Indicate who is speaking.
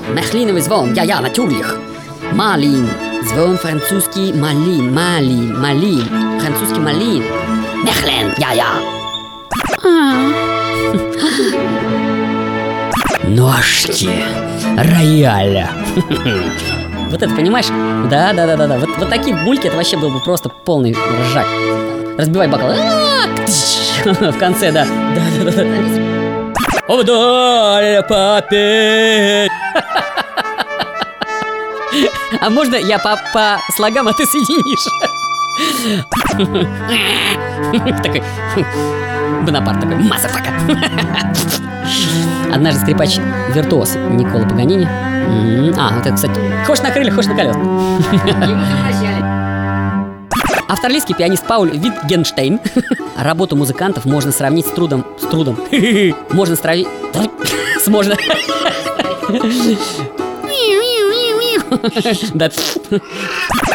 Speaker 1: Мехлиновый звон, я, натюрлих. Малин, звон французский, малин. Французский малин. Мехлен, я. Ножки рояля. Вот это, понимаешь? Да. Вот такие бульки, это вообще был бы просто полный ржак. Разбивай бокал. В конце, да. Вдаль попеть. А можно я по слогам, а ты соединишь? Такой Бонапарт такой, мазафака. Однажды скрипач-виртуоз Никколо Паганини. Вот это, кстати, хошь на крыльях, хошь на колесах. Австралийский пианист Пауль Витгенштейн. Работу музыкантов можно сравнить с трудом. Можно сравнить. Можно. Да.